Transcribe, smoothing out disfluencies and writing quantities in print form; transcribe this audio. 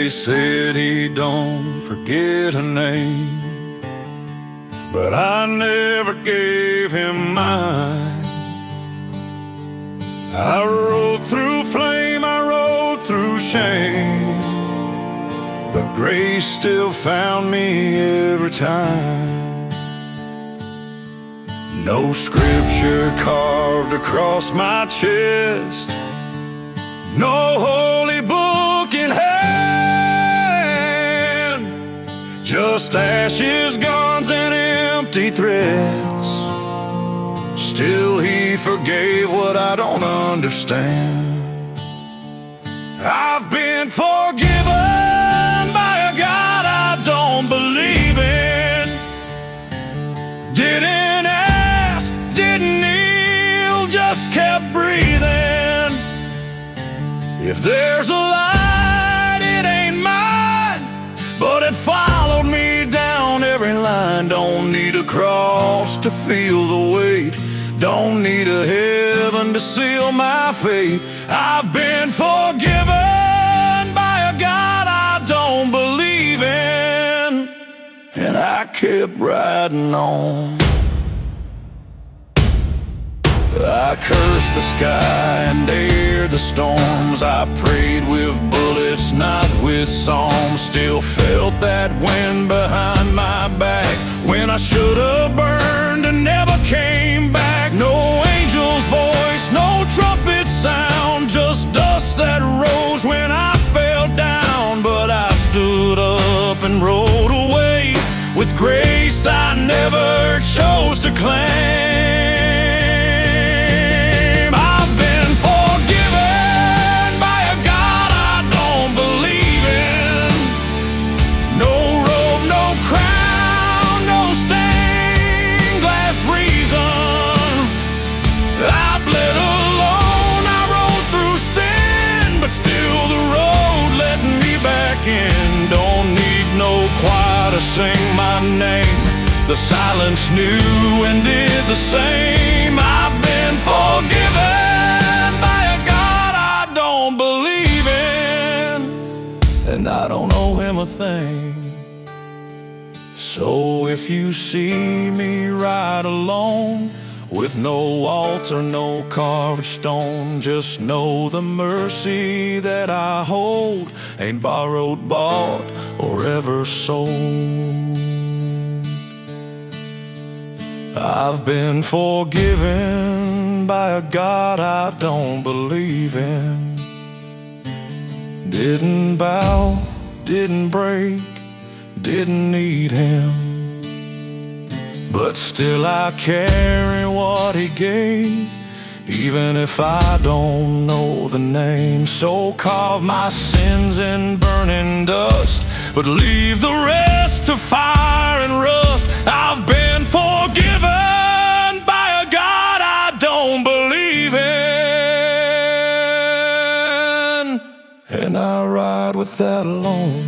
They said he don't forget a name, but I never gave him mine. I rode through flame, I rode through shame, but grace still found me every time. No scripture carved across my chest, no holy book in hand, just ashes, guns, and empty threats. Still he forgave what I don't understand. I've been forgiven by a God I don't believe in. Didn't ask, didn't kneel, just kept breathing. If there's a light, it ain't mine, but it followed me down every line. Don't need a cross to feel the weight, don't need a heaven to seal my fate. I've been forgiven by a God I don't believe in, and I kept riding on. I cursed the sky and dared the storms. I prayed with bullets, not with psalms. Still felt that wind behind my back when I should have burned and never came back. No angel's voice, no trumpet sound, just dust that rose when I fell down. But I stood up and rode away with grace I never chose to claim. Don't need no choir to sing my name. The silence knew and did the same. I've been forgiven by a God I don't believe in, and I don't owe him a thing. So if you see me ride alone, with no altar, no carved stone, just know the mercy that I hold ain't borrowed, bought, or ever sold. I've been forgiven by a God I don't believe in. Didn't bow, didn't break, didn't need him, but still I carry what he gave, even if I don't know the name. So carve my sins in burning dust, but leave the rest to fire and rust. I've been forgiven by a God I don't believe in, and I ride with that alone.